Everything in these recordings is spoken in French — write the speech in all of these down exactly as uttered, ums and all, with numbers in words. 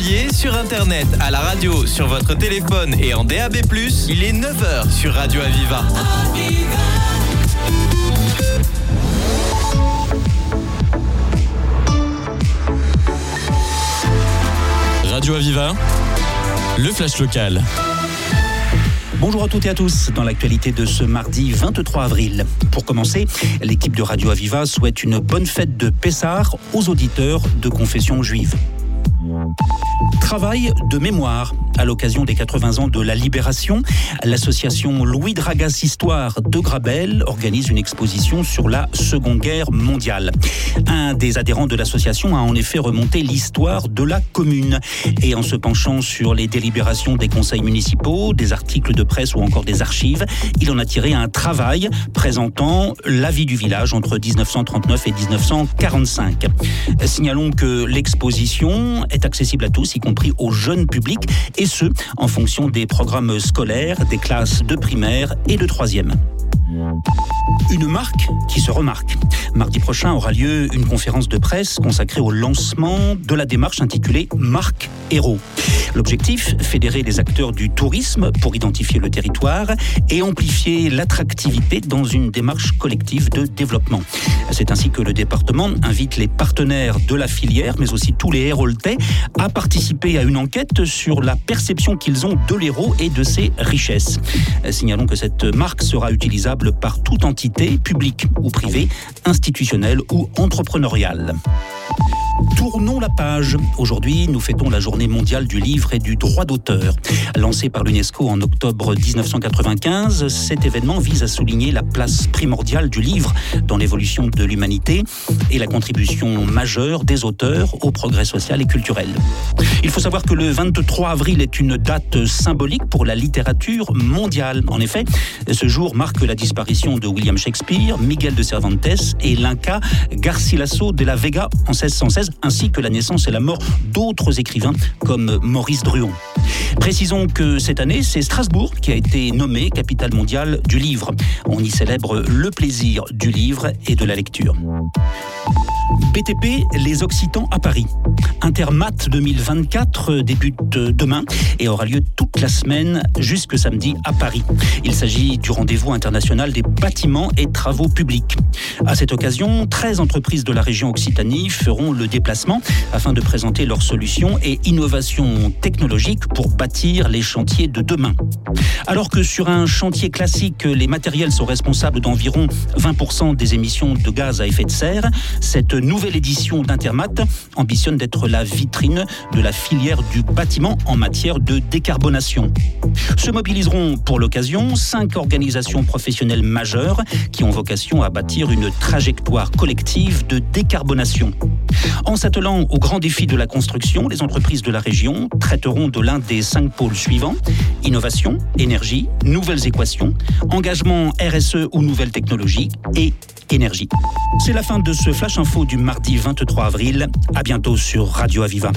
réveillez, sur Internet, à la radio, sur votre téléphone et en D A B plus, il est neuf heures sur Radio Aviva. Radio Aviva, le flash local. Bonjour à toutes et à tous, dans l'actualité de ce mardi vingt-trois avril. Pour commencer, l'équipe de Radio Aviva souhaite une bonne fête de Pessah aux auditeurs de confession juive. Travail de mémoire. À l'occasion des quatre-vingts ans de la Libération, l'association Louis Dragas Histoire de Grabel organise une exposition sur la Seconde Guerre mondiale. Un des adhérents de l'association a en effet remonté l'histoire de la commune. Et en se penchant sur les délibérations des conseils municipaux, des articles de presse ou encore des archives, il en a tiré un travail présentant la vie du village entre dix-neuf cent trente-neuf et dix-neuf cent quarante-cinq. Signalons que l'exposition est accessible à tous, y compris au jeune public, et ce, en fonction des programmes scolaires, des classes de primaire et de troisième. Une marque qui se remarque. Mardi prochain aura lieu une conférence de presse consacrée au lancement de la démarche intitulée Marque Héros. L'objectif, fédérer les acteurs du tourisme pour identifier le territoire et amplifier l'attractivité dans une démarche collective de développement. C'est ainsi que le département invite les partenaires de la filière, mais aussi tous les Héroltais, à participer à une enquête sur la perception qu'ils ont de l'Hérault et de ses richesses. Signalons que cette marque sera utilisable par toute entité, publique ou privée, institutionnelle ou entrepreneuriale. Tournons la page. Aujourd'hui, nous fêtons la journée mondiale du livre et du droit d'auteur. Lancé par l'UNESCO en octobre dix-neuf cent quatre-vingt-quinze, cet événement vise à souligner la place primordiale du livre dans l'évolution de l'humanité et la contribution majeure des auteurs au progrès social et culturel. Il faut savoir que le vingt-trois avril est une date symbolique pour la littérature mondiale. En effet, ce jour marque la disparition de William Shakespeare, Miguel de Cervantes et l'Inca Garcilaso de la Vega en seize cent seize, ainsi que la naissance et la mort d'autres écrivains comme Maurice Druon. Précisons que cette année, c'est Strasbourg qui a été nommée capitale mondiale du livre. On y célèbre le plaisir du livre et de la lecture. B T P, les Occitans à Paris. Intermat deux mille vingt-quatre débute demain et aura lieu toute la semaine jusque samedi à Paris. Il s'agit du rendez-vous international des bâtiments et travaux publics. À cette occasion, treize entreprises de la région Occitanie feront le déplacement afin de présenter leurs solutions et innovations technologiques pour bâtir les chantiers de demain. Alors que sur un chantier classique, les matériels sont responsables d'environ vingt pour cent des émissions de gaz à effet de serre, cette nouvelle édition d'Intermat ambitionne d'être la vitrine de la filière du bâtiment en matière de décarbonation. Se mobiliseront pour l'occasion cinq organisations professionnelles majeures qui ont vocation à bâtir une trajectoire collective de décarbonation. En s'attelant aux grands défis de la construction, les entreprises de la région traiteront de l'un des cinq pôles suivants: innovation, énergie, nouvelles équations, engagement R S E ou nouvelles technologies et énergie. C'est la fin de ce Flash Info du mardi vingt-trois avril. À bientôt sur Radio Aviva.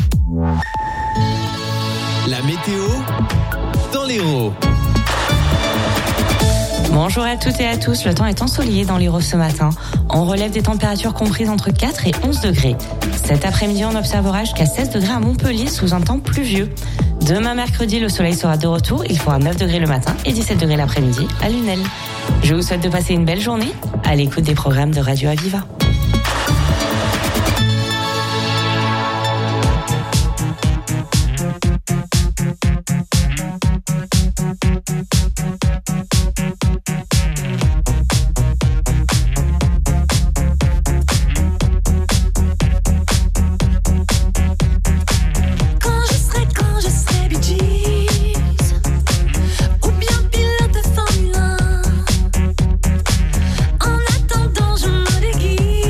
La météo dans l'Hérault. Bonjour à toutes et à tous, le temps est ensoleillé dans l'Hérault ce matin. On relève des températures comprises entre quatre et onze degrés. Cet après-midi, on observera jusqu'à seize degrés à Montpellier sous un temps pluvieux. Demain mercredi, le soleil sera de retour, il fera neuf degrés le matin et dix-sept degrés l'après-midi à Lunel. Je vous souhaite de passer une belle journée à l'écoute des programmes de Radio Aviva. En attendant, je me déguise.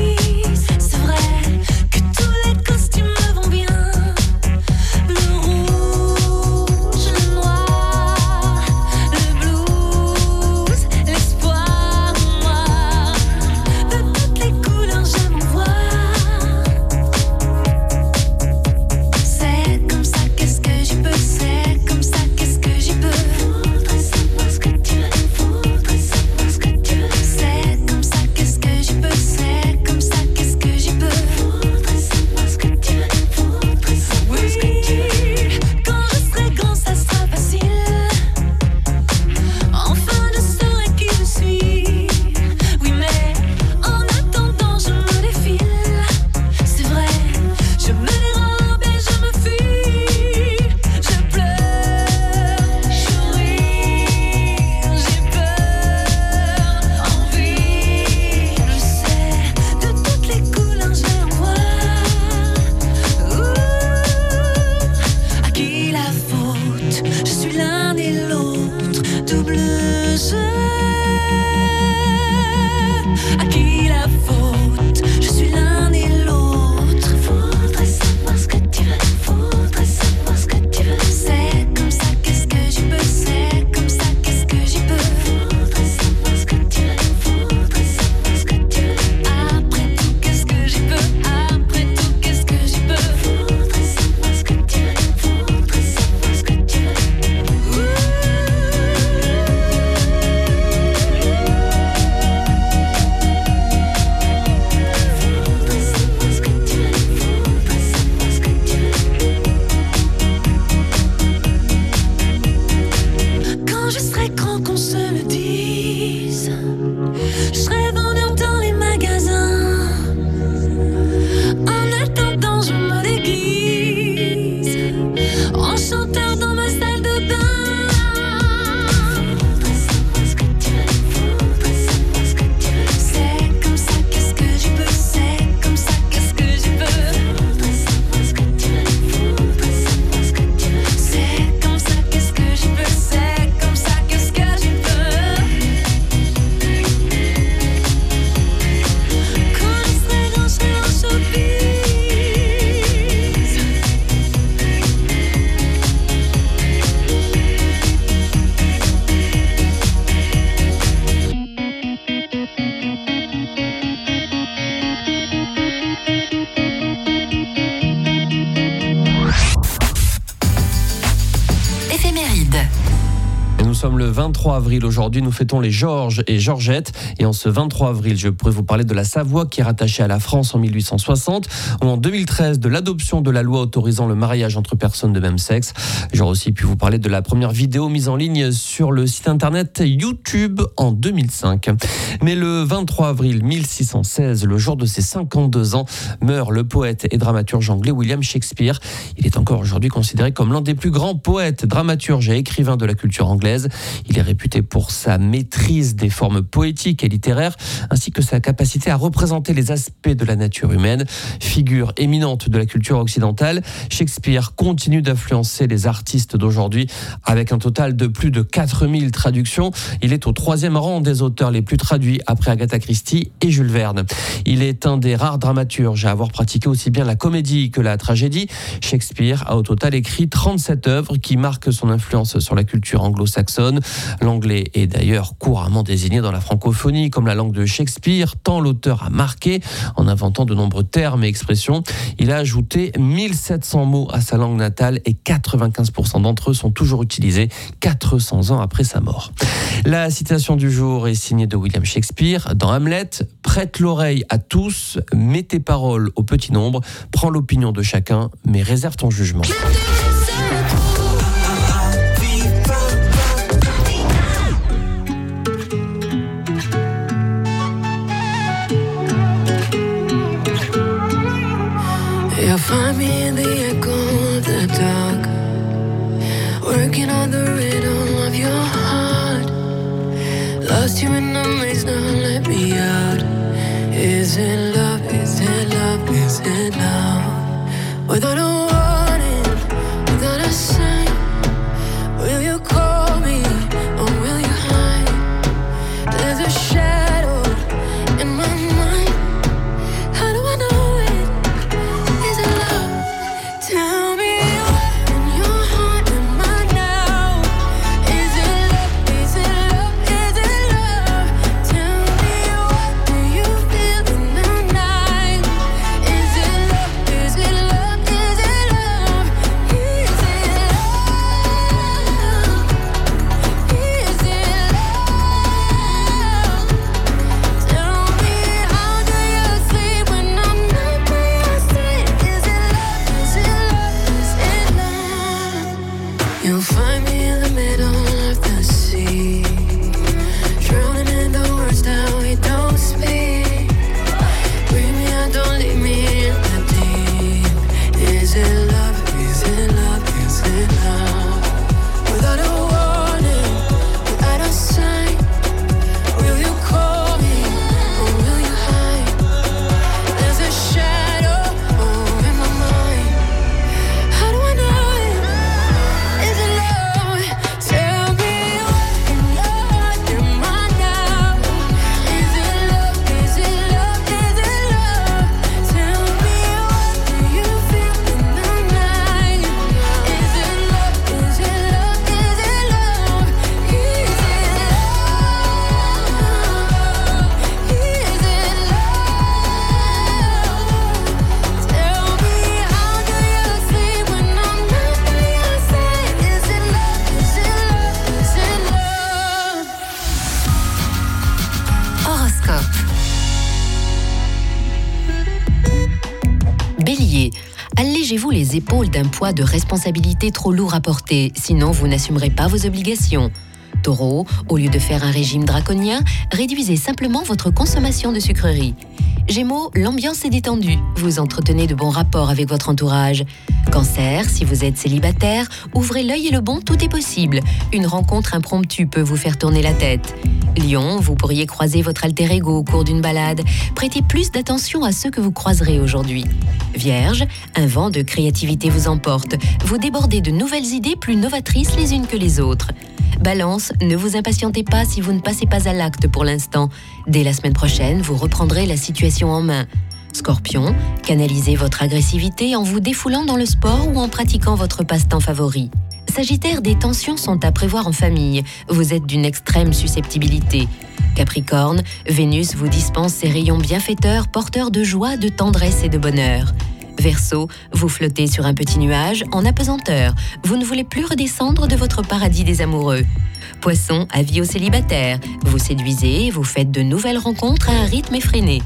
le vingt-trois avril. Aujourd'hui, nous fêtons les Georges et Georgettes. Et en ce vingt-trois avril, je pourrais vous parler de la Savoie qui est rattachée à la France en mille huit cent soixante, ou en deux mille treize de l'adoption de la loi autorisant le mariage entre personnes de même sexe. J'aurais aussi pu vous parler de la première vidéo mise en ligne sur le site internet YouTube en deux mille cinq. Mais le vingt-trois avril mille six cent seize, le jour de ses cinquante-deux ans, meurt le poète et dramaturge anglais William Shakespeare. Il est encore aujourd'hui considéré comme l'un des plus grands poètes, dramaturges et écrivains de la culture anglaise. Il est réputé pour sa maîtrise des formes poétiques et littéraires, ainsi que sa capacité à représenter les aspects de la nature humaine. Figure éminente de la culture occidentale, Shakespeare continue d'influencer les artistes d'aujourd'hui avec un total de plus de quatre mille traductions. Il est au troisième rang des auteurs les plus traduits après Agatha Christie et Jules Verne. Il est un des rares dramaturges à avoir pratiqué aussi bien la comédie que la tragédie. Shakespeare a au total écrit trente-sept œuvres qui marquent son influence sur la culture anglo-saxonne. L'anglais est d'ailleurs couramment désigné dans la francophonie comme la langue de Shakespeare, tant l'auteur a marqué en inventant de nombreux termes et expressions. Il a ajouté mille sept cents mots à sa langue natale et quatre-vingt-quinze pour cent d'entre eux sont toujours utilisés quatre cents ans après sa mort. La citation du jour est signée de William Shakespeare dans Hamlet. Prête l'oreille à tous, mets tes paroles au petit nombre, prends l'opinion de chacun, mais réserve ton jugement. You'll find me in the echo of the dark, working on the rhythm of your heart. Lost you in the maze, now let me out. Is it love, is it love, is it love? Without a warning, without a sign, will you call me or will you hide? There's a shadow in my mind. How do I know it? Is it love? Tell me what in your heart am I now? Is it love? Is it love? Is it love? Tell me what do you feel in the night? Is it love? Is it love? Is it love? Is it love? Is it love? Tell me how do you sleep when I'm not by your side? Is it love? Is it love? Is it love? You'll find me in the middle of the sea, drowning in the words that we don't speak. Bring me out, don't leave me in the deep. Is it love? Is it love? Is it love? Without a warning, without a sign, will you call me or will you hide? There's a shadow oh, in my mind. How do I know it? Is it love? Tell me what in your heart am I now? Is it love? Is it love? Is it love? Tell me what do you feel in the night? Is it love? Is it love? Is it love? Is it love? Is it love? Tell me how do you sleep when I'm not by your side? Is it love? Is it love? Is it love? Horoscope. Bélier, allégez-vous les épaules d'un poids de responsabilité trop lourd à porter, sinon vous n'assumerez pas vos obligations. Taureau, au lieu de faire un régime draconien, réduisez simplement votre consommation de sucreries. Gémeaux, l'ambiance est détendue, vous entretenez de bons rapports avec votre entourage. Cancer, si vous êtes célibataire, ouvrez l'œil et le bon, tout est possible. Une rencontre impromptue peut vous faire tourner la tête. Lion, vous pourriez croiser votre alter ego au cours d'une balade. Prêtez plus d'attention à ceux que vous croiserez aujourd'hui. Vierge, un vent de créativité vous emporte. Vous débordez de nouvelles idées plus novatrices les unes que les autres. Balance, ne vous impatientez pas si vous ne passez pas à l'acte pour l'instant. Dès la semaine prochaine, vous reprendrez la situation en main. Scorpion, canalisez votre agressivité en vous défoulant dans le sport ou en pratiquant votre passe-temps favori. Sagittaire, des tensions sont à prévoir en famille. Vous êtes d'une extrême susceptibilité. Capricorne, Vénus vous dispense ses rayons bienfaiteurs, porteurs de joie, de tendresse et de bonheur. Verseau, vous flottez sur un petit nuage en apesanteur. Vous ne voulez plus redescendre de votre paradis des amoureux. Poisson, avis aux célibataires. Vous séduisez et vous faites de nouvelles rencontres à un rythme effréné.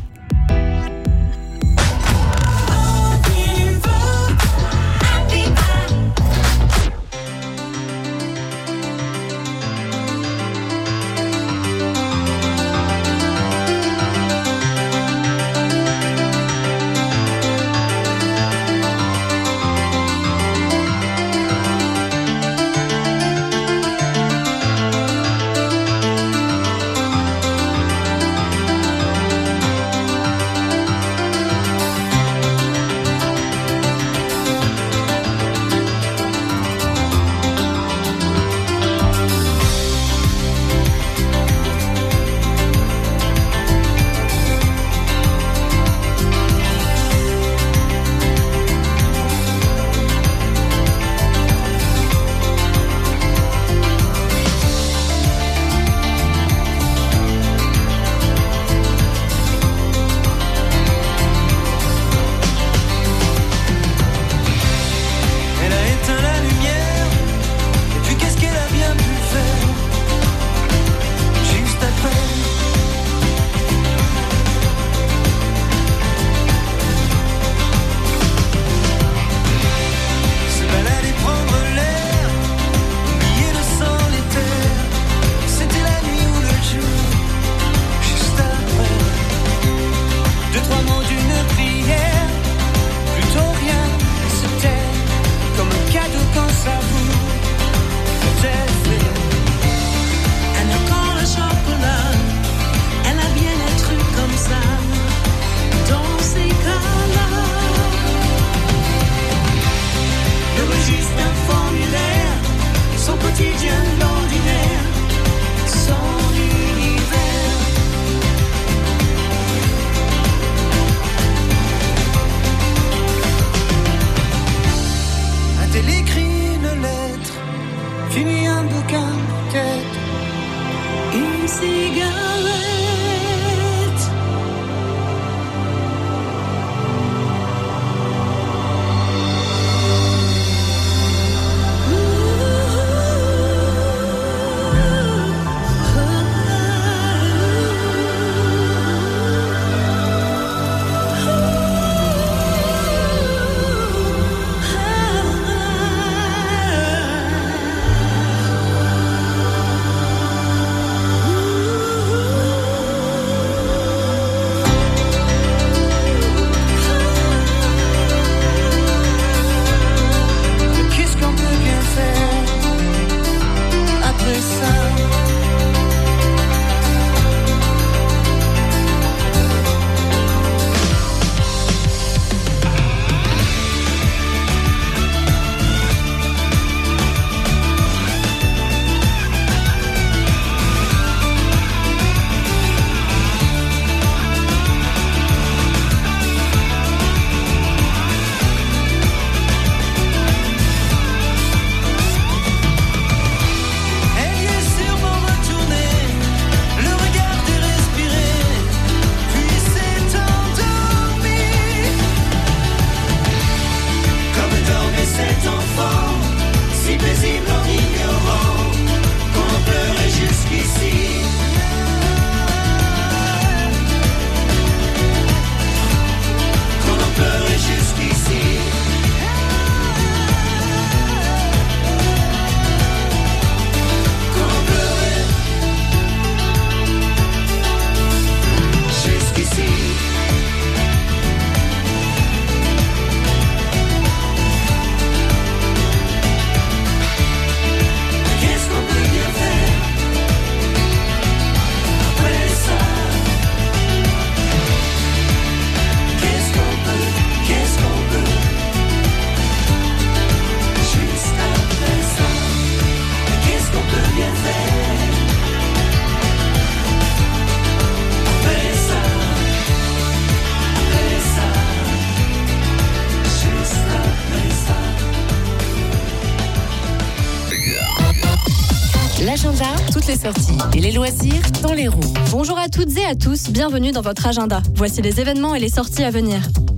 L'agenda, toutes les sorties et les loisirs dans les roues. Bonjour à toutes et à tous, bienvenue dans votre agenda. Voici les événements et les sorties à venir.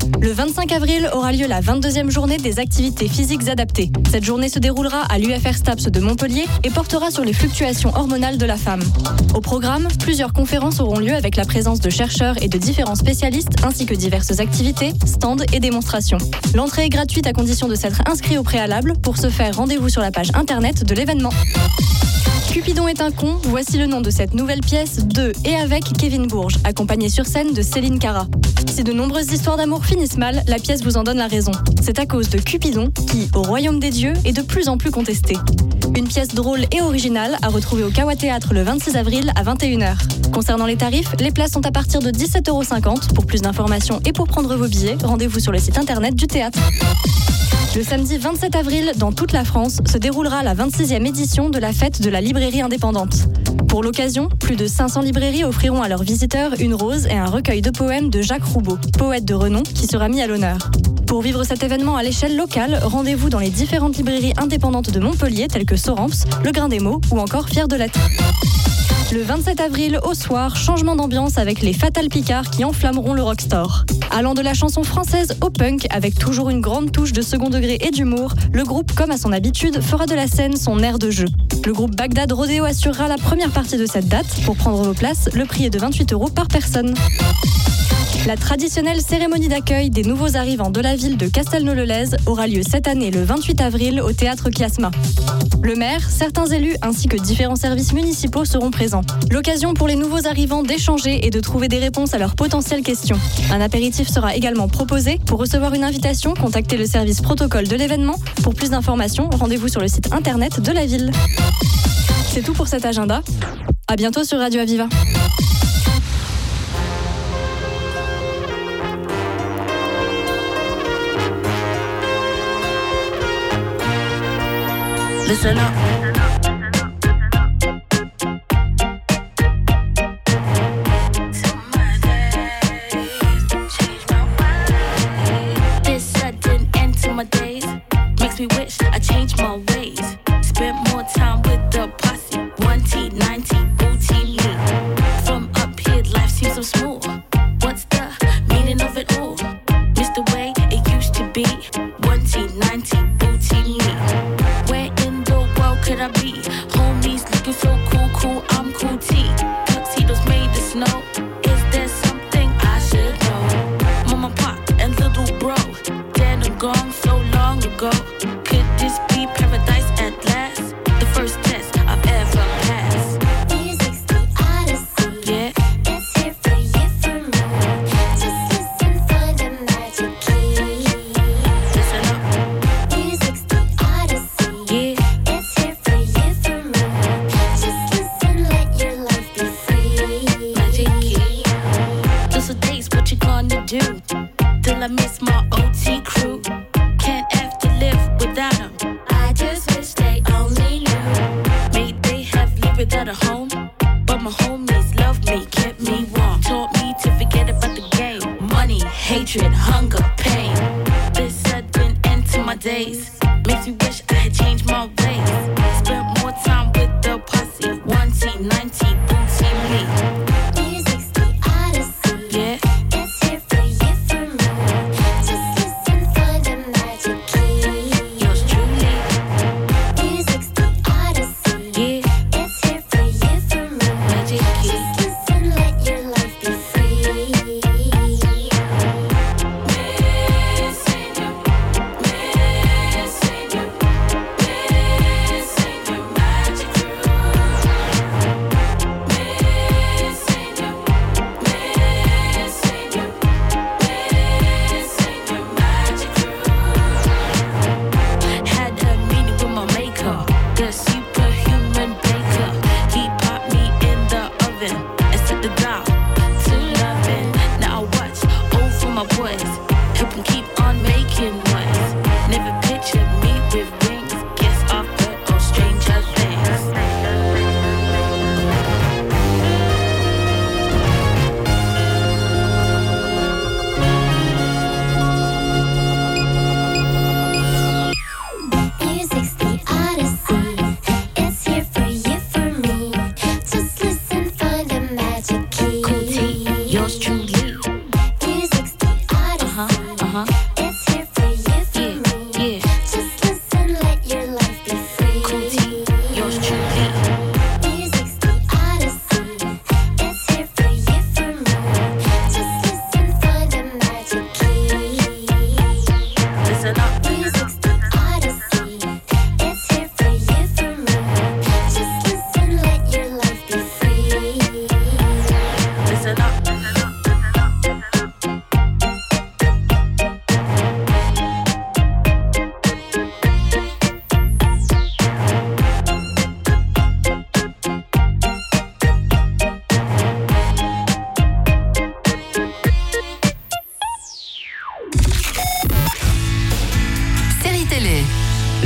Le vingt-cinq avril aura lieu la vingt-deuxième journée des activités physiques adaptées. Cette journée se déroulera à l'U F R STAPS de Montpellier et portera sur les fluctuations hormonales de la femme. Au programme, plusieurs conférences auront lieu avec la présence de chercheurs et de différents spécialistes ainsi que diverses activités, stands et démonstrations. L'entrée est gratuite à condition de s'être inscrit au préalable. Pour ce faire, rendez-vous sur la page internet de l'événement. Cupidon est un con, voici le nom de cette nouvelle pièce de et avec Kevin Bourges, accompagné sur scène de Céline Cara. Si de nombreuses histoires d'amour finissent mal, la pièce vous en donne la raison. C'est à cause de Cupidon qui, au royaume des dieux, est de plus en plus contesté. Une pièce drôle et originale à retrouver au Kawa Théâtre le vingt-six avril à vingt et une heures. Concernant les tarifs, les places sont à partir de dix-sept euros cinquante. Pour plus d'informations et pour prendre vos billets, rendez-vous sur le site internet du théâtre. Le samedi vingt-sept avril, dans toute la France, se déroulera la vingt-sixième édition de la fête de la librairie indépendante. Pour l'occasion, plus de cinq cents librairies offriront à leurs visiteurs une rose et un recueil de poèmes de Jacques Roubaud, poète de renom, qui sera mis à l'honneur. Pour vivre cet événement à l'échelle locale, rendez-vous dans les différentes librairies indépendantes de Montpellier, telles que Soramps, Le Grain des Mots ou encore Fier de l'être. Le vingt-sept avril, au soir, changement d'ambiance avec les Fatal Picard qui enflammeront le Rockstore. Allant de la chanson française au punk, avec toujours une grande touche de second degré et d'humour, le groupe, comme à son habitude, fera de la scène son aire de jeu. Le groupe Bagdad Rodeo assurera la première partie de cette date. Pour prendre vos places, le prix est de vingt-huit euros par personne. La traditionnelle cérémonie d'accueil des nouveaux arrivants de la ville de Castelnau-le-Lez aura lieu cette année le vingt-huit avril au théâtre Kiasma. Le maire, certains élus ainsi que différents services municipaux seront présents. L'occasion pour les nouveaux arrivants d'échanger et de trouver des réponses à leurs potentielles questions. Un apéritif sera également proposé. Pour recevoir une invitation, contactez le service protocole de l'événement. Pour plus d'informations, rendez-vous sur le site internet de la ville. C'est tout pour cet agenda. À bientôt sur Radio Aviva. Listen up. This sudden end to my days makes me wish I changed my ways. Spent more time with the posse. One T, ninety, booty me. From up here, life seems so small. What's the meaning of it all? Miss the way it used to be. One T, ninety, booty me. Where in the world could I be? Homies looking so cool, cool, I'm cool T. Tuxedos made of snow. Is there something I should know? Mama, pop, and little bro, dead and gone so long ago. Could this be paradise at last? The first test I've ever passed. Music's the odyssey. Yeah. It's here for you, for me. Just listen, find the magic key. Listen up. Music's the odyssey. Yeah. It's here for you, for me. Just listen, let your life be free. Magic key. Those are days, what you gonna do? Till I miss my O T crew. Can't have to live without them. I just wish they only knew. May they have lived without a home, but my homies loved me, kept me warm, taught me to forget about the game. Money, hatred, hunger, pain. This sudden end to my days makes me wish I had changed my ways. Spent more time with the posse. One T, ninety, booty me. Music's the odyssey. Yeah. It's here for you, for me. Just listen, find the magic key. Yours truly. Music's the odyssey. Yeah. It's here for you, for me. Magic key. Just listen, let your life be free. Missing you, missing you, missing you, magic crew. Missing you, missing you, missing you, magic crew. Had a meeting with my maker, the superhuman baker. He popped me in the oven and set the dial to loving. Now I watch over my boys, help them keep on making noise. Never pictured me with rings, guess I've heard all stranger things. Music's the odyssey. It's here for you, for me. Just listen, find the magic key. Cool T, yours truly. Music's the odyssey. Uh-huh.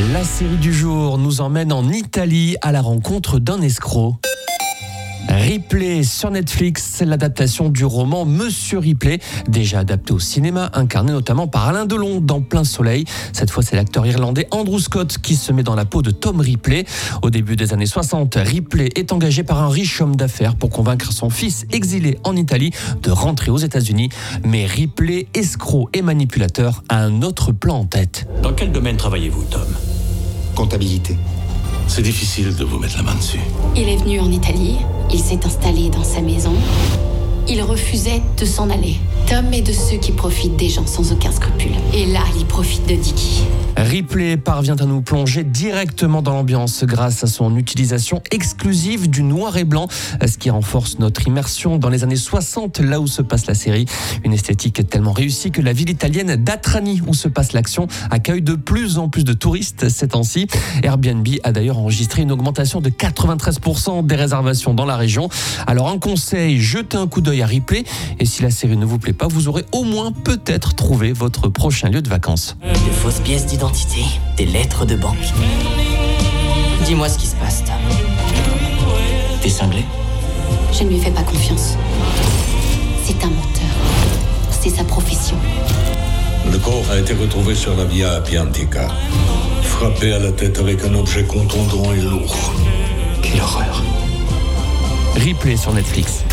La série du jour nous emmène en Italie à la rencontre d'un escroc. Ripley sur Netflix, l'adaptation du roman Monsieur Ripley, déjà adapté au cinéma, incarné notamment par Alain Delon dans Plein Soleil. Cette fois, c'est l'acteur irlandais Andrew Scott qui se met dans la peau de Tom Ripley. Au début des années soixante, Ripley est engagé par un riche homme d'affaires pour convaincre son fils exilé en Italie de rentrer aux États-Unis. Mais Ripley, escroc et manipulateur, a un autre plan en tête. Dans quel domaine travaillez-vous, Tom? Comptabilité. C'est difficile de vous mettre la main dessus. Il est venu en Italie, il s'est installé dans sa maison. Il refusait de s'en aller. Tom est de ceux qui profitent des gens sans aucun scrupule. Et là, il profite de Dickie. Ripley parvient à nous plonger directement dans l'ambiance grâce à son utilisation exclusive du noir et blanc, ce qui renforce notre immersion dans les années soixante, là où se passe la série. Une esthétique tellement réussie que la ville italienne d'Atrani, où se passe l'action, accueille de plus en plus de touristes ces temps-ci. Airbnb a d'ailleurs enregistré une augmentation de quatre-vingt-treize pour cent des réservations dans la région. Alors un conseil, jetez un coup d'œil à Ripley, et si la série ne vous plaît pas, vous aurez au moins peut-être trouvé votre prochain lieu de vacances. De fausses pièces d'identité, des lettres de banque. Dis-moi ce qui se passe, Tom. T'es cinglé? Je ne lui fais pas confiance. C'est un menteur. C'est sa profession. Le corps a été retrouvé sur la Via Appia Antica. Frappé à la tête avec un objet contondant et lourd. Quelle horreur. Ripley sur Netflix.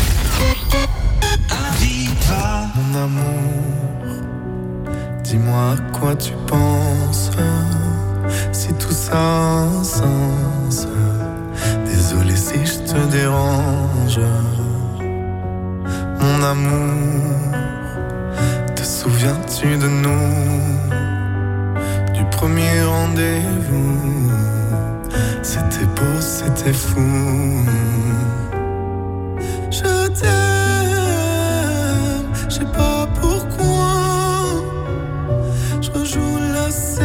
Mon amour, dis-moi à quoi tu penses, si tout ça a un sens. Désolé si je te dérange. Mon amour, te souviens-tu de nous, du premier rendez-vous? C'était beau, c'était fou. Je t'aime, je sais pas pourquoi. Je rejoue la scène,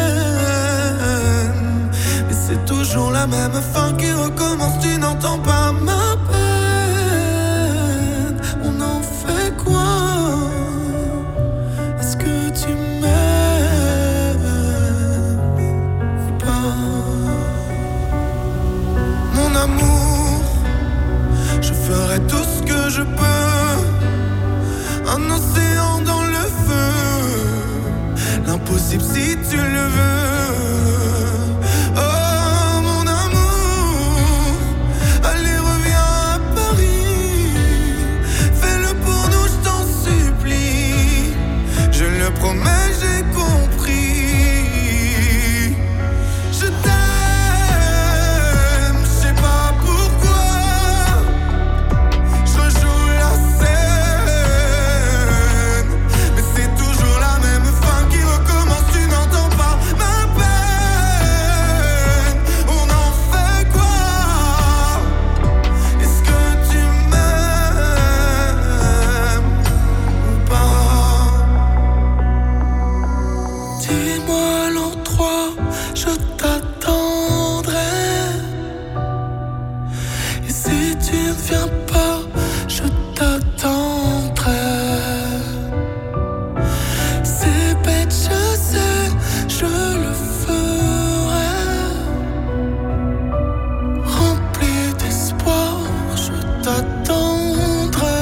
mais c'est toujours la même fin qui recommence. Tu n'entends pas ma peine. On en fait quoi? Est-ce que tu m'aimes ou pas? Mon amour, je ferai tout ce que je peux. Un océan dans le feu, l'impossible si tu le veux. Oh mon amour, allez reviens à Paris. Fais-le pour nous, je t'en supplie. Je le promets, j'ai compris. Je t'aime, je sais pas pourquoi. Je rejoue la scène, mais c'est toujours la même fin qui recommence. Tu n'entends pas ma peine. On en fait quoi? Est-ce que tu m'aimes ou pas? Dis-moi l'endroit, je t'attendrai. Et si tu ne viens pas, je t'attendrai. C'est bête, je sais, je le ferai. Rempli d'espoir, je t'attendrai.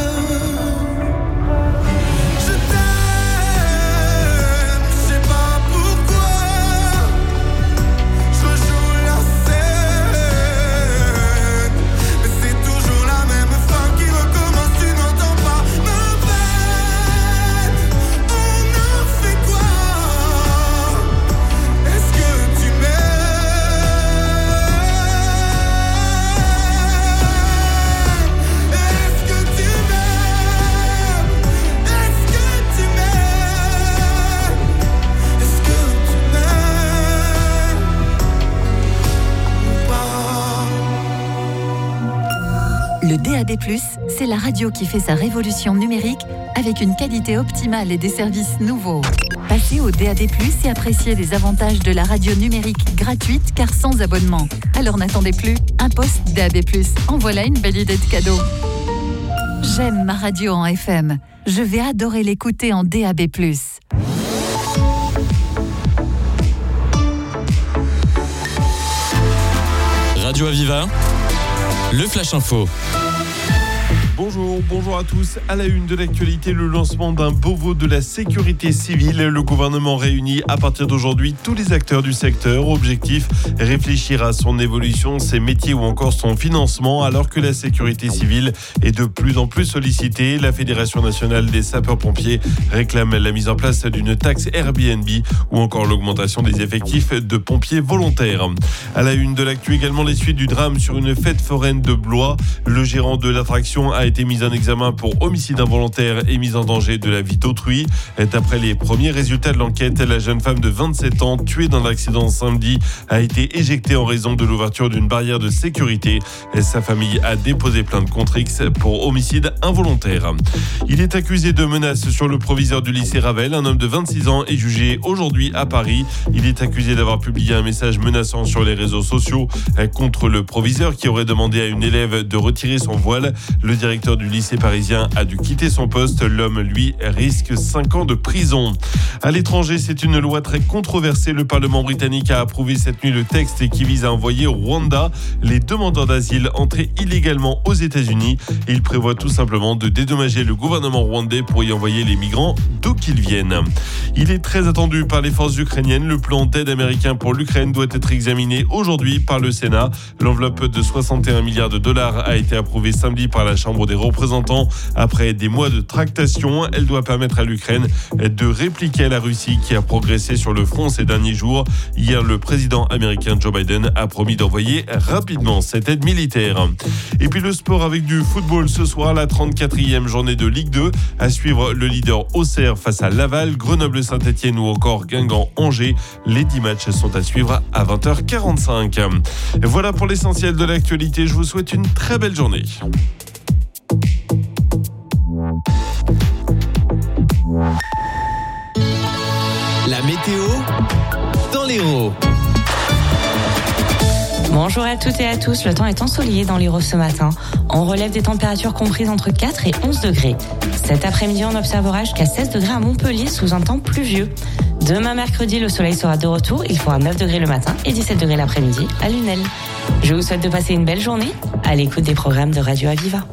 Je t'aime, je sais pas pourquoi. Je rejoue la scène, mais c'est toujours la même fin qui recommence. Tu n'entends pas ma peine. On en fait quoi? Est-ce que tu m'aimes? Est-ce que tu m'aimes? Est-ce que tu m'aimes? Est-ce que tu m'aimes ou pas? Le D A B plus, c'est la radio qui fait sa révolution numérique avec une qualité optimale et des services nouveaux. Passez au D A B plus et appréciez les avantages de la radio numérique gratuite car sans abonnement. Alors n'attendez plus, un poste D A B plus. En voilà une belle idée de cadeau. J'aime ma radio en F M. Je vais adorer l'écouter en D A B plus. Radio Aviva, le Flash Info. Bonjour, bonjour à tous. À la une de l'actualité, le lancement d'un Beauvau de la sécurité civile. Le gouvernement réunit à partir d'aujourd'hui tous les acteurs du secteur. Objectif, réfléchir à son évolution, ses métiers ou encore son financement. Alors que la sécurité civile est de plus en plus sollicitée, la Fédération nationale des sapeurs-pompiers réclame la mise en place d'une taxe Airbnb ou encore l'augmentation des effectifs de pompiers volontaires. À la une de l'actu également, les suites du drame sur une fête foraine de Blois. Le gérant de l'attraction a été mis en examen pour homicide involontaire et mise en danger de la vie d'autrui. D'après les premiers résultats de l'enquête, la jeune femme de vingt-sept ans, tuée dans l'accident samedi, a été éjectée en raison de l'ouverture d'une barrière de sécurité. Sa famille a déposé plainte contre X pour homicide involontaire. Il est accusé de menaces sur le proviseur du lycée Ravel. Un homme de vingt-six ans est jugé aujourd'hui à Paris. Il est accusé d'avoir publié un message menaçant sur les réseaux sociaux contre le proviseur qui aurait demandé à une élève de retirer son voile. Le directeur du lycée parisien a dû quitter son poste. L'homme, lui, risque cinq ans de prison. À l'étranger, c'est une loi très controversée. Le Parlement britannique a approuvé cette nuit le texte qui vise à envoyer au Rwanda les demandeurs d'asile entrés illégalement aux États-Unis. Il prévoit tout simplement de dédommager le gouvernement rwandais pour y envoyer les migrants d'où qu'ils viennent. Il est très attendu par les forces ukrainiennes. Le plan d'aide américain pour l'Ukraine doit être examiné aujourd'hui par le Sénat. L'enveloppe de soixante et un milliards de dollars a été approuvée samedi par la Chambre des représentants. Après des mois de tractation, elle doit permettre à l'Ukraine de répliquer à la Russie qui a progressé sur le front ces derniers jours. Hier, le président américain Joe Biden a promis d'envoyer rapidement cette aide militaire. Et puis le sport avec du football ce soir, la trente-quatrième journée de Ligue deux. À suivre le leader Auxerre face à Laval, Grenoble-Saint-Etienne ou encore Guingamp-Angers. Les dix matchs sont à suivre à vingt heures quarante-cinq. Voilà pour l'essentiel de l'actualité. Je vous souhaite une très belle journée. La météo dans l'Hérault. Bonjour à toutes et à tous, le temps est ensoleillé dans l'Hérault ce matin. On relève des températures comprises entre quatre et onze degrés. Cet après-midi, on observera jusqu'à seize degrés à Montpellier sous un temps pluvieux. Demain mercredi, le soleil sera de retour, il fera neuf degrés le matin et dix-sept degrés l'après-midi à Lunel. Je vous souhaite de passer une belle journée à l'écoute des programmes de Radio Aviva.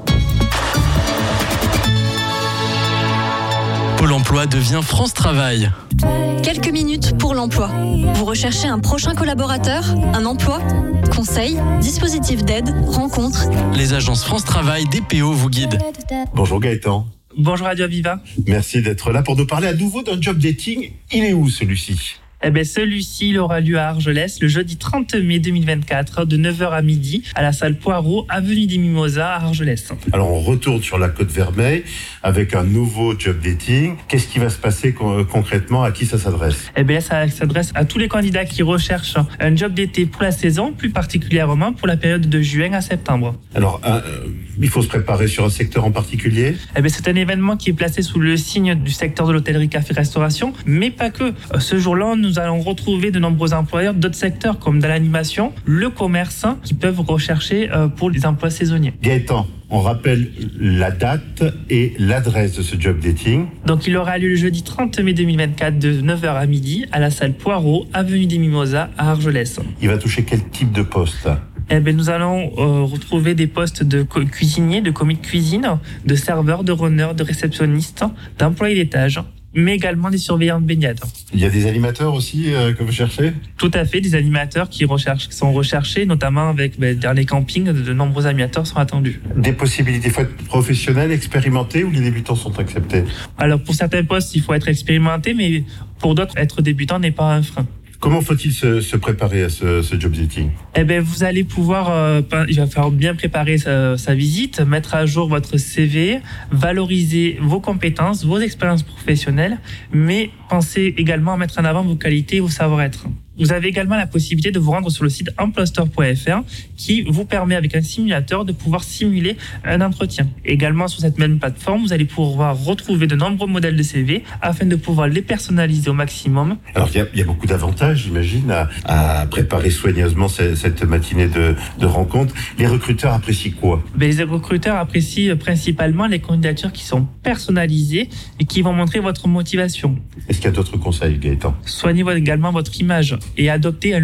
Pôle emploi devient France Travail. Quelques minutes pour l'emploi. Vous recherchez un prochain collaborateur, un emploi, conseils, dispositifs d'aide, rencontres. Les agences France Travail, D P O vous guident. Bonjour Gaëtan. Bonjour Radio Aviva. Merci d'être là pour nous parler à nouveau d'un job dating. Il est où celui-ci ? Eh bien, celui-ci il aura lieu à Argelès le jeudi trente mai deux mille vingt-quatre de neuf heures à midi à la salle Poirot, avenue des Mimosas à Argelès. Alors, on retourne sur la Côte Vermeille avec un nouveau job dating. Qu'est-ce qui va se passer con- concrètement ? À qui ça s'adresse ? Eh bien, ça s'adresse à tous les candidats qui recherchent un job d'été pour la saison, plus particulièrement pour la période de juin à septembre. Alors, euh, il faut se préparer sur un secteur en particulier ? Eh bien, c'est un événement qui est placé sous le signe du secteur de l'hôtellerie, café, restauration, mais pas que. Ce jour-là, nous allons retrouver de nombreux employeurs d'autres secteurs comme dans l'animation, le commerce, qui peuvent rechercher pour les emplois saisonniers. Gaëtan, on rappelle la date et l'adresse de ce job dating. Donc il aura lieu le jeudi trente mai deux mille vingt-quatre de neuf heures à midi à la salle Poirot, avenue des Mimosas à Argelès. Il va toucher quel type de poste ? Eh bien, nous allons euh, retrouver des postes de cu- cuisinier, de commis de cuisine, de serveur, de runner, de réceptionniste, d'employé d'étage, mais également des surveillants de baignade. Il y a des animateurs aussi euh, que vous cherchez ? Tout à fait, des animateurs qui, recherchent, qui sont recherchés, notamment avec ben, dans les campings, de, de nombreux animateurs sont attendus. Des possibilités, il faut être professionnel, expérimenté ou les débutants sont acceptés ? Alors pour certains postes, il faut être expérimenté, mais pour d'autres, être débutant n'est pas un frein. Comment faut-il se, se préparer à ce, ce job dating ? Eh bien, vous allez pouvoir, euh, il va falloir bien préparer sa, sa visite, mettre à jour votre C V, valoriser vos compétences, vos expériences professionnelles, mais pensez également à mettre en avant vos qualités et vos savoir-être. Vous avez également la possibilité de vous rendre sur le site employster point f r qui vous permet avec un simulateur de pouvoir simuler un entretien. Également sur cette même plateforme, vous allez pouvoir retrouver de nombreux modèles de C V afin de pouvoir les personnaliser au maximum. Alors il y a, il y a beaucoup d'avantages, j'imagine, à, à préparer soigneusement cette, cette matinée de, de rencontre. Les recruteurs apprécient quoi ? Ben, les recruteurs apprécient principalement les candidatures qui sont personnalisées et qui vont montrer votre motivation. Est-ce qu'il y a d'autres conseils, Gaëtan ? Soignez également votre image et adoptez un look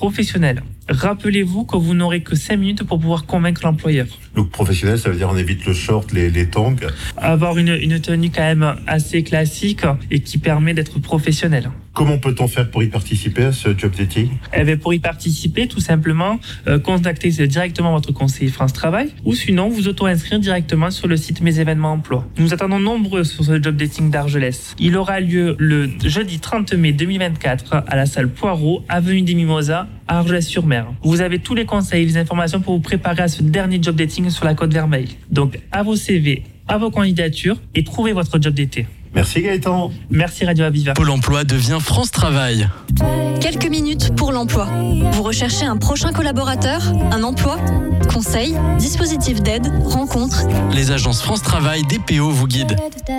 professionnel. Rappelez-vous que vous n'aurez que cinq minutes pour pouvoir convaincre l'employeur. Look professionnel, ça veut dire on évite le short, les, les tongs. Avoir une, une tenue quand même assez classique et qui permet d'être professionnel. Comment peut-on faire pour y participer à ce job dating ? Eh bien, pour y participer, tout simplement, euh, contactez directement votre conseiller France Travail ou sinon vous auto-inscrire directement sur le site Mes événements emploi. Nous attendons nombreux sur ce job dating d'Argelès. Il aura lieu le jeudi trente mai deux mille vingt-quatre à la salle Poirot, avenue des Mimosas, à Argelès-sur-Mer. Vous avez tous les conseils et les informations pour vous préparer à ce dernier job dating sur la Côte Vermeille. Donc, à vos C V, à vos candidatures et trouvez votre job d'été. Merci Gaëtan. Merci Radio Aviva. Pôle emploi devient France Travail. Quelques minutes pour l'emploi. Vous recherchez un prochain collaborateur, un emploi, conseils, dispositifs d'aide, rencontres. Les agences France Travail D P O vous guident.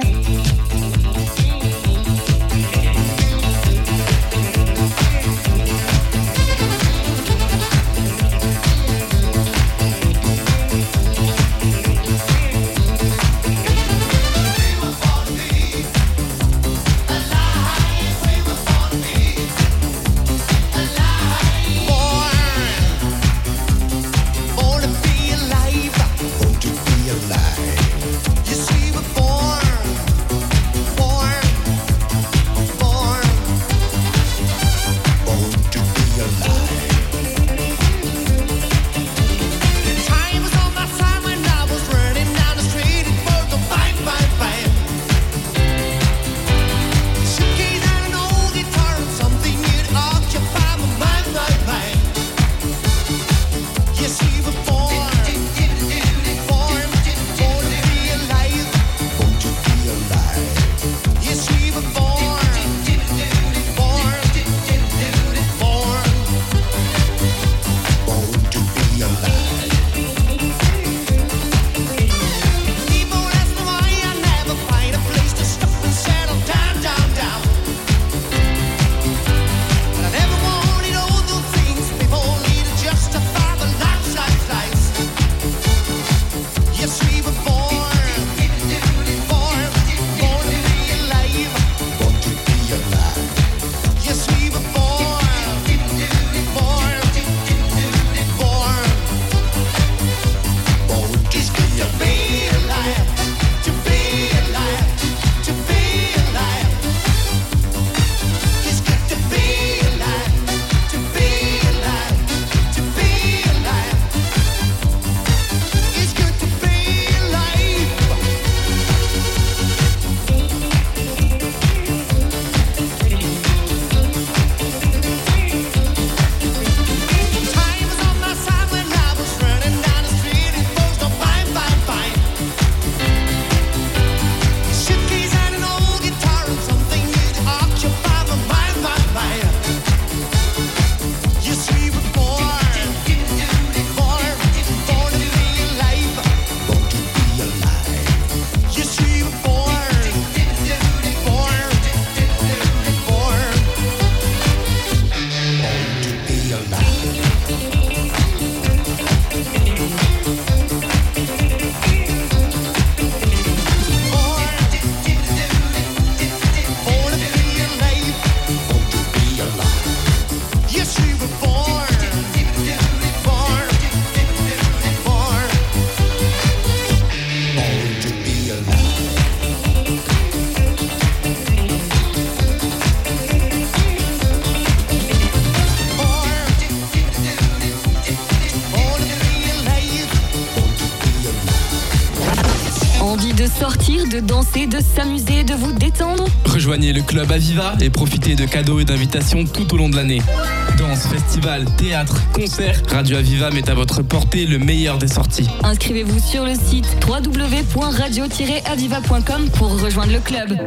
de sortir, de danser, de s'amuser, de vous détendre? Rejoignez le club Aviva et profitez de cadeaux et d'invitations tout au long de l'année. Danse, festival, théâtre, concerts, Radio Aviva met à votre portée le meilleur des sorties. Inscrivez-vous sur le site w w w point radio tiret aviva point com pour rejoindre le club.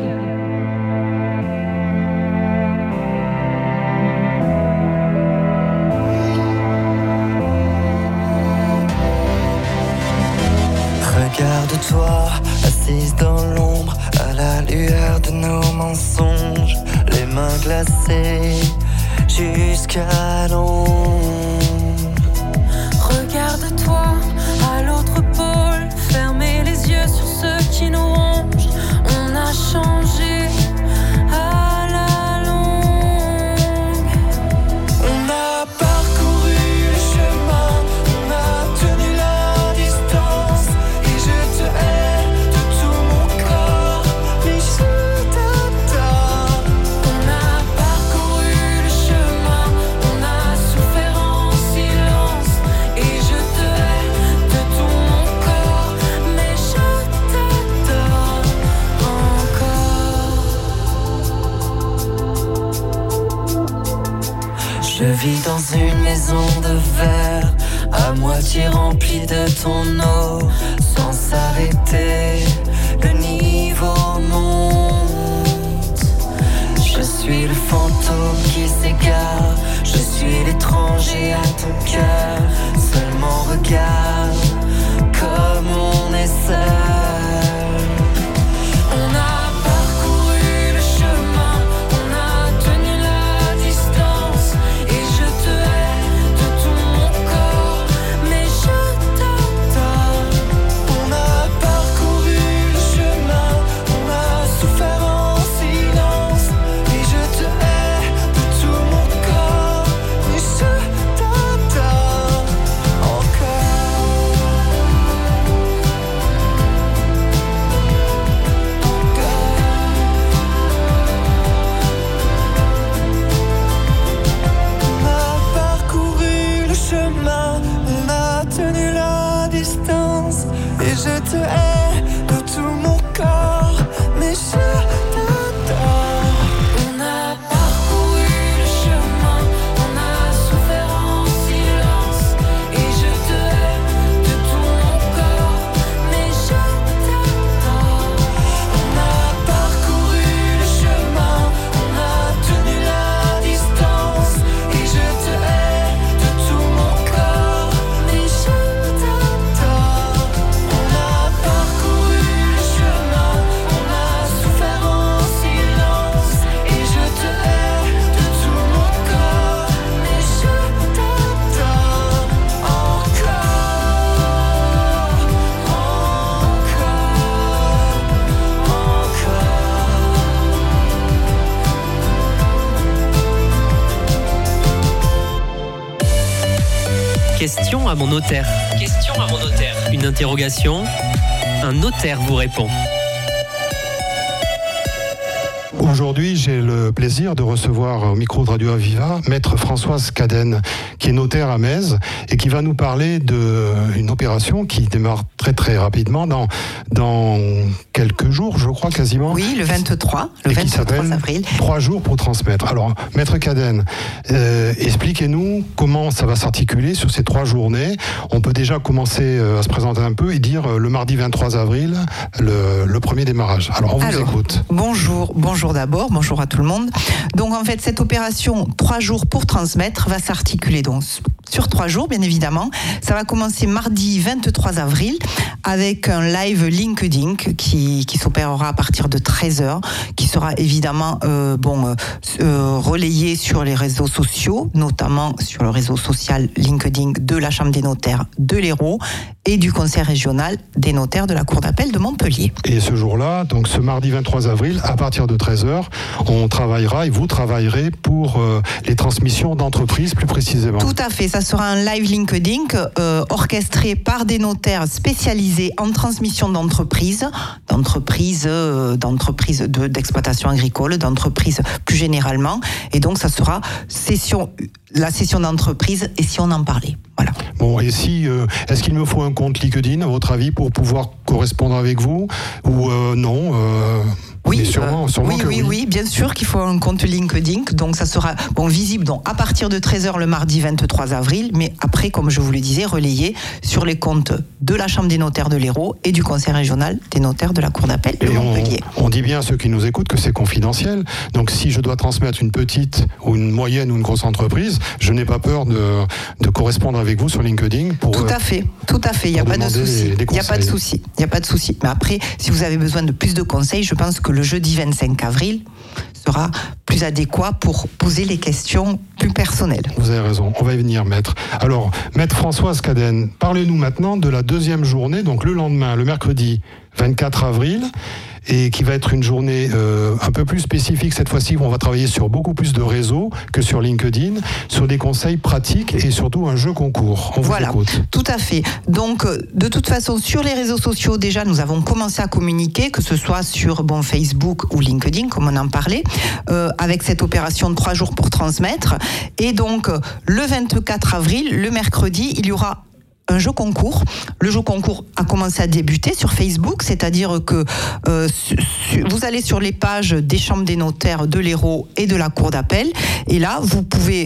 Regarde-toi, assise dans l'ombre, à la lueur de nos mensonges, les mains glacées jusqu'à l'ombre. Regarde-toi, à l'autre pôle, fermez les yeux sur ceux qui nous rongent. On a changé à la longue. On a parcouru Je vis dans une maison de verre, à moitié remplie de ton eau, sans s'arrêter, le niveau monte. Je suis le fantôme qui s'égare, je suis l'étranger à ton cœur. Seulement regarde comme on est seul. On a parcouru le chemin, on a tenu la distance, et je te hais de tout mon corps, mais je t'adore. On a parcouru le chemin, on a souffert en silence, et je te hais de tout mon corps, mais je t'adore encore. On a parcouru le chemin, on a tenu la distance, et je te hais de tout mon corps, mais je t'adore. On a parcouru le chemin, on a souffert en silence, et je te hais de tout mon corps, mais je t'adore. On a parcouru le chemin, on a tenu la distance, et je te hais de tout mon corps, mais je t'adore. On a parcouru le chemin, on a souffert en silence, et je te hais de tout mon corps, mais je t'adore encore, Question à mon notaire. Question à mon notaire. Une interrogation, un notaire vous répond. Aujourd'hui, j'ai le plaisir de recevoir au micro de Radio Aviva Maître Françoise Cadenne, qui est notaire à Metz et qui va nous parler d'une opération qui démarre très très rapidement dans, dans quelques jours, je crois quasiment. Oui, le vingt-trois, le vingt-trois avril. Trois jours pour transmettre. Alors, Maître Cadenne, euh, expliquez-nous comment ça va s'articuler sur ces trois journées. On peut déjà commencer euh, à se présenter un peu et dire euh, le mardi vingt-trois avril, le, le premier démarrage. Alors, on vous Alors, écoute. Bonjour, bonjour d'abord, bonjour à tout le monde. Donc en fait, cette opération trois jours pour transmettre va s'articuler donc sur trois jours, bien évidemment. Ça va commencer mardi vingt-trois avril avec un live LinkedIn qui, qui s'opérera à partir de treize heures, qui sera évidemment euh, bon, euh, relayé sur les réseaux sociaux, notamment sur le réseau social LinkedIn de la Chambre des notaires de l'Hérault et du Conseil régional des notaires de la Cour d'appel de Montpellier. Et ce jour-là, donc ce mardi vingt-trois avril, à partir de treize heures, on travaillera et vous travaillerez pour euh, les transmissions d'entreprises plus précisément. Tout à fait, ça sera un live LinkedIn euh, orchestré par des notaires spécialisés en transmission d'entreprises, d'entreprises, euh, d'entreprises de, d'exploitation agricole, d'entreprises plus généralement. Et donc ça sera session, la session d'entreprise et si on en parlait. Voilà. Bon, et si, euh, est-ce qu'il me faut un compte LinkedIn, à votre avis, pour pouvoir correspondre avec vous? Ou euh, non euh, Oui, sûrement, euh, sûrement oui, que oui, oui. oui, bien sûr qu'il faut un compte LinkedIn. Donc ça sera bon, visible donc, à partir de treize heures le mardi vingt-trois avril, mais après, comme je vous le disais, relayé sur les comptes de la Chambre des notaires de l'Hérault et du Conseil régional des notaires de la Cour d'appel de Et Montpellier. on, on dit bien à ceux qui nous écoutent que c'est confidentiel. Donc si je dois transmettre une petite ou une moyenne ou une grosse entreprise, je n'ai pas peur de, de correspondre avec vous sur LinkedIn. Pour, Tout à fait, tout à fait, il n'y a pas de souci. Il n'y a pas de souci. Il n'y a pas de souci. Mais après, si vous avez besoin de plus de conseils, je pense que le jeudi vingt-cinq avril sera plus adéquat pour poser les questions plus personnelles. Vous avez raison, on va y venir, maître. Alors, maître Françoise Cadenne, parlez-nous maintenant de la deuxième journée, donc le lendemain, le mercredi vingt-quatre avril, et qui va être une journée euh, un peu plus spécifique cette fois-ci, où on va travailler sur beaucoup plus de réseaux que sur LinkedIn, sur des conseils pratiques et surtout un jeu concours. On voilà, vous écoute. Tout à fait. Donc, de toute façon, sur les réseaux sociaux, déjà, nous avons commencé à communiquer, que ce soit sur bon, Facebook ou LinkedIn, comme on en parlait, euh, avec cette opération de trois jours pour transmettre. Et donc, le vingt-quatre avril, le mercredi, il y aura un jeu concours. Le jeu concours a commencé à débuter sur Facebook, c'est-à-dire que euh, su, su, vous allez sur les pages des chambres des notaires de l'Hérault et de la Cour d'appel, et là, vous pouvez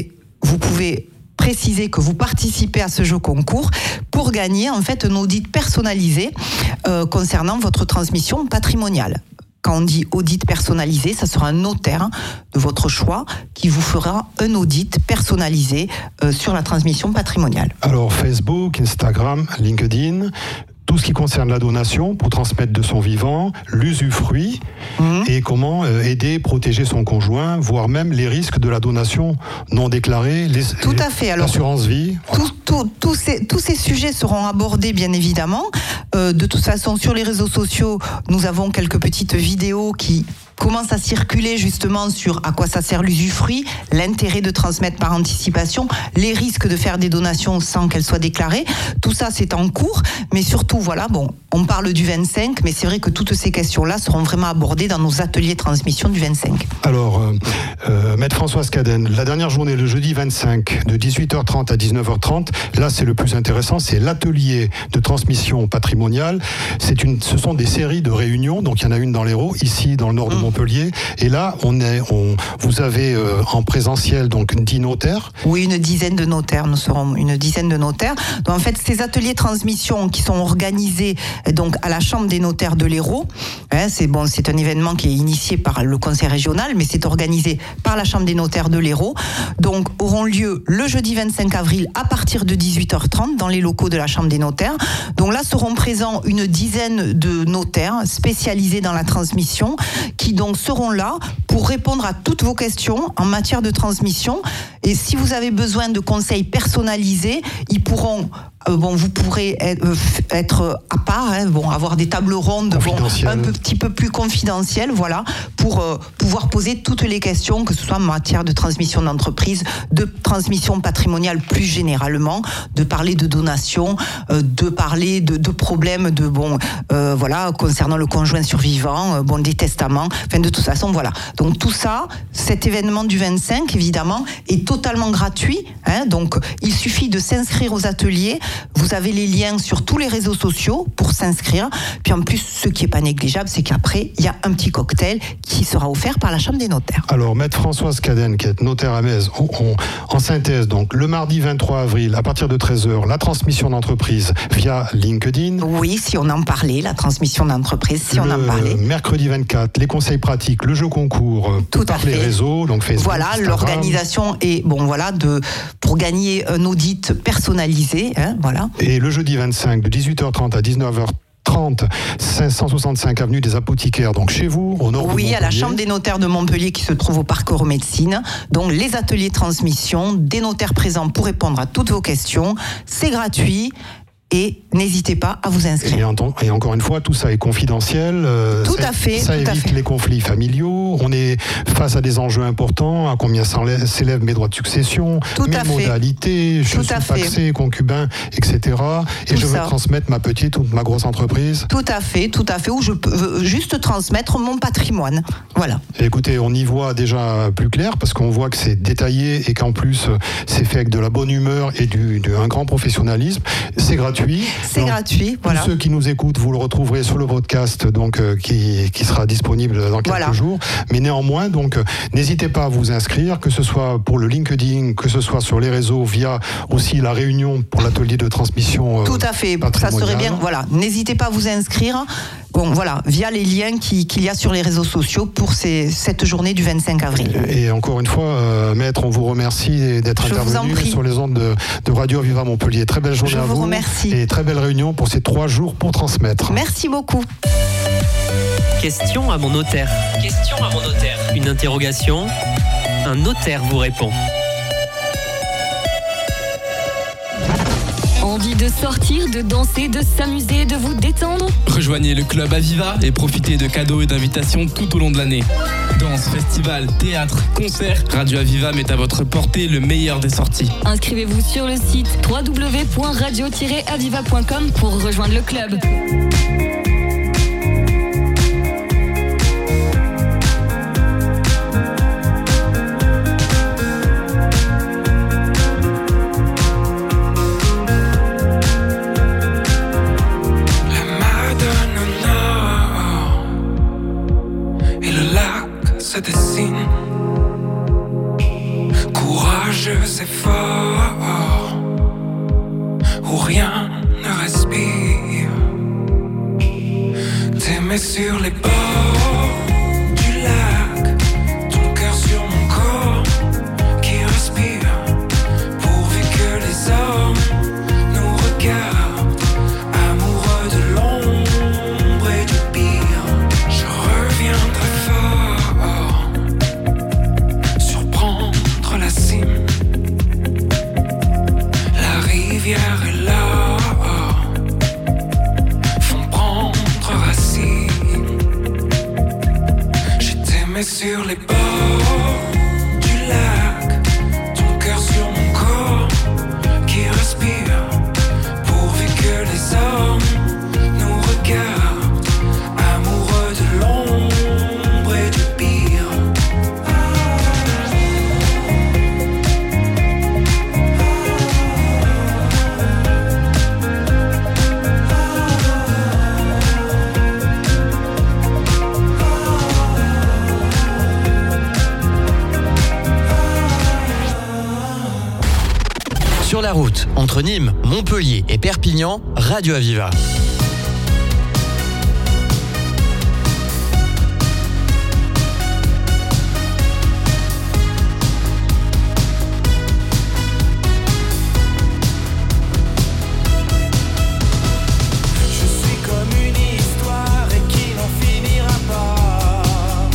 vous pouvez préciser que vous participez à ce jeu concours pour gagner en fait un audit personnalisé euh, concernant votre transmission patrimoniale. Quand on dit audit personnalisé, ça sera un notaire de votre choix qui vous fera un audit personnalisé euh, sur la transmission patrimoniale. Alors Facebook, Instagram, LinkedIn, tout ce qui concerne la donation pour transmettre de son vivant, l'usufruit mmh. et comment euh, aider, protéger son conjoint, voire même les risques de la donation non déclarée, les, tout à fait. Alors, l'assurance vie. Tout, tout, tout ces, tous ces sujets seront abordés bien évidemment. Euh, de toute façon, sur les réseaux sociaux, nous avons quelques petites vidéos qui commence à circuler justement sur à quoi ça sert l'usufruit, l'intérêt de transmettre par anticipation, les risques de faire des donations sans qu'elles soient déclarées. Tout ça, c'est en cours, mais surtout, voilà, bon, on parle du vingt-cinq, mais c'est vrai que toutes ces questions-là seront vraiment abordées dans nos ateliers transmission du vingt-cinq. Alors, euh, euh, Maître Françoise Cadenne, la dernière journée, le jeudi vingt-cinq, de dix-huit heures trente à dix-neuf heures trente, là, c'est le plus intéressant, c'est l'atelier de transmission patrimoniale. C'est une, ce sont des séries de réunions, donc il y en a une dans l'Hérault, ici, dans le nord de Montpellier. Et là, on est, on, vous avez euh, en présentiel donc dix notaires. Oui, une dizaine de notaires. Nous serons une dizaine de notaires. Donc, en fait, ces ateliers transmission qui sont organisés donc à la Chambre des notaires de l'Hérault, hein, c'est bon, c'est un événement qui est initié par le Conseil régional, mais c'est organisé par la Chambre des notaires de l'Hérault. Donc, auront lieu le jeudi vingt-cinq avril à partir de dix-huit heures trente dans les locaux de la Chambre des notaires. Donc là, seront présents une dizaine de notaires spécialisés dans la transmission qui donc seront là pour répondre à toutes vos questions en matière de transmission. Et si vous avez besoin de conseils personnalisés, ils pourront Euh, bon, vous pourrez être, euh, être à part, hein, bon, avoir des tables rondes bon, un peu, petit peu plus confidentielles, voilà, pour euh, pouvoir poser toutes les questions, que ce soit en matière de transmission d'entreprise, de transmission patrimoniale plus généralement, de parler de donation, euh, de parler de, de problèmes de bon, euh, voilà, concernant le conjoint survivant, euh, bon, des testaments, enfin de toute façon, voilà. Donc tout ça, cet événement du vingt-cinq, évidemment, est totalement gratuit, hein, donc il suffit de s'inscrire aux ateliers. Vous avez les liens sur tous les réseaux sociaux pour s'inscrire. Puis en plus, ce qui n'est pas négligeable, c'est qu'après, il y a un petit cocktail qui sera offert par la Chambre des notaires. Alors, Maître Françoise Cadenne, qui est notaire à Metz, on, on, en synthèse, donc le mardi vingt-trois avril, à partir de treize heures, la transmission d'entreprise via LinkedIn. Oui, si on en parlait, la transmission d'entreprise, si le on en parlait. Mercredi vingt-quatre, les conseils pratiques, le jeu concours, tout par à les fait. réseaux, donc Facebook, voilà, Instagram. l'organisation est, bon, voilà, de, pour gagner un audit personnalisé, hein, voilà. Et le jeudi vingt-cinq, de dix-huit heures trente à dix-neuf heures trente, cinq cent soixante-cinq avenue des Apothicaires, donc chez vous, au nord de Oui, Montpellier. à la Chambre des notaires de Montpellier qui se trouve au parc Euromédecine. Donc les ateliers de transmission, des notaires présents pour répondre à toutes vos questions. C'est gratuit. Et n'hésitez pas à vous inscrire. Et, en, et encore une fois, tout ça est confidentiel. Euh, tout ça, à fait. Ça tout évite à fait. les conflits familiaux. On est face à des enjeux importants. À combien s'élèvent mes droits de succession, tout mes à modalités, fait. je tout suis à paxé, fait. concubin, et cetera. Et tout je veux ça. transmettre ma petite ou ma grosse entreprise. Tout à fait, tout à fait. Ou je peux juste transmettre mon patrimoine. Voilà. Et écoutez, on y voit déjà plus clair parce qu'on voit que c'est détaillé et qu'en plus c'est fait avec de la bonne humeur et du, du un grand professionnalisme. C'est gratuit. C'est Donc, gratuit. Voilà. Tous ceux qui nous écoutent, vous le retrouverez sur le podcast donc euh, qui, qui sera disponible dans quelques voilà. jours. Mais néanmoins, donc euh, n'hésitez pas à vous inscrire, que ce soit pour le LinkedIn, que ce soit sur les réseaux, via aussi la réunion pour l'atelier de transmission. Euh, Tout à fait. Ça serait bien. Voilà. N'hésitez pas à vous inscrire. Bon, voilà, via les liens qui, qu'il y a sur les réseaux sociaux pour ces, cette journée du vingt-cinq avril. Et encore une fois, euh, Maître, on vous remercie d'être Je intervenu sur les ondes de, de Radio Aviva Montpellier. Très belle journée Je à vous vous. remercie. Et très belle réunion pour ces trois jours pour transmettre. Merci beaucoup. Question à mon notaire. Question à mon notaire. Une interrogation. Un notaire vous répond. Envie de sortir, de danser, de s'amuser, de vous détendre? Rejoignez le club Aviva et profitez de cadeaux et d'invitations tout au long de l'année. Danse, festival, théâtre, concert, Radio Aviva met à votre portée le meilleur des sorties. Inscrivez-vous sur le site w w w point radio tiret aviva point com pour rejoindre le club. Se dessine, courageux et fort, où rien ne respire. T'aimer sur les bords du lac, ton cœur sur mon corps qui respire, pourvu que les hommes nous regardent, amoureux de l'ombre et du pire. Je reviendrai fort, surprendre la cime, la rivière est là, font prendre racine. Je t'aimais sur les bords du lac, ton cœur sur mon corps qui respire, pourvu que les hommes nous regardent, amoureux de l'ombre et du pire. Sur la route, entre Nîmes, Montpellier et Perpignan, Radio Aviva. Je suis comme une histoire et qui n'en finira pas.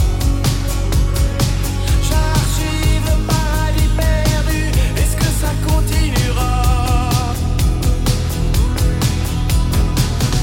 J'archive le paradis perdu. Est-ce que ça continuera?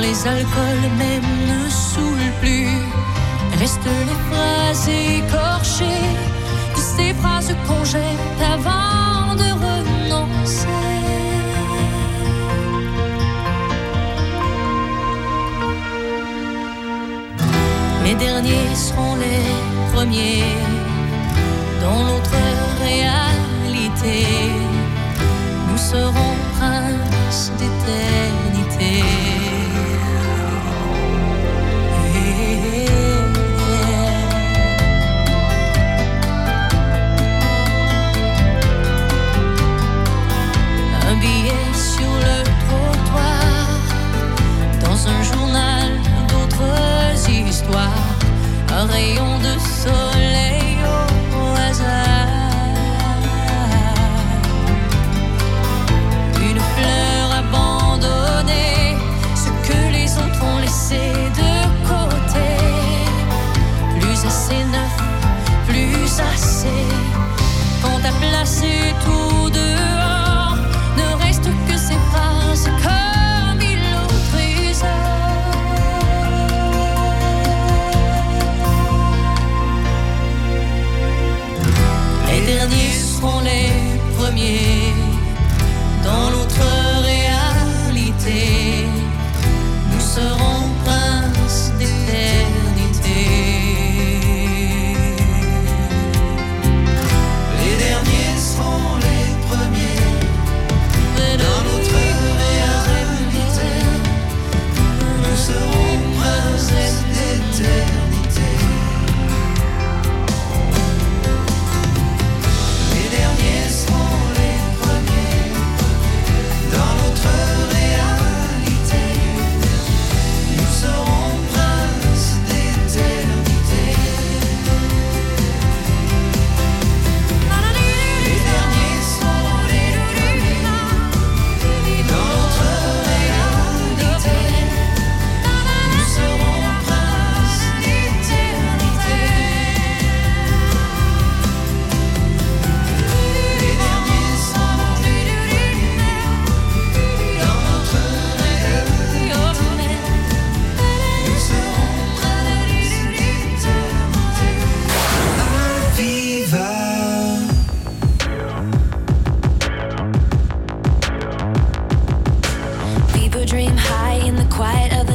les alcools même ne saoulent plus. Restent les phrases écorchées de ces phrases qu'on jette avant de renoncer. Les derniers seront les premiers dans l'autre réalité. Nous serons princes d'éternité. Un billet sur le trottoir, dans un journal d'autres histoires, un rayon de soleil au hasard. Une fleur abandonnée, ce que les autres ont laissé de côté. Plus assez neuf, plus assez. Quand t'as placé tout dehors, ne reste que ces phrases comme il l'autorise. Les derniers seront les premiers dans l'autre réalité. Nous serons princes d'éternité. Les derniers seront les premiers dans l'autre réalité. Nous serons princes d'éternité. Les derniers seront les premiers dans l'autre réalité. Nous serons princes d'éternité. Les derniers seront les premiers dans l'autre réalité. Nous serons princes d'éternité. Les derniers seront les premiers dans notre réalité. Nous serons princes d'éternité. Aviva. People dream high in the quiet of the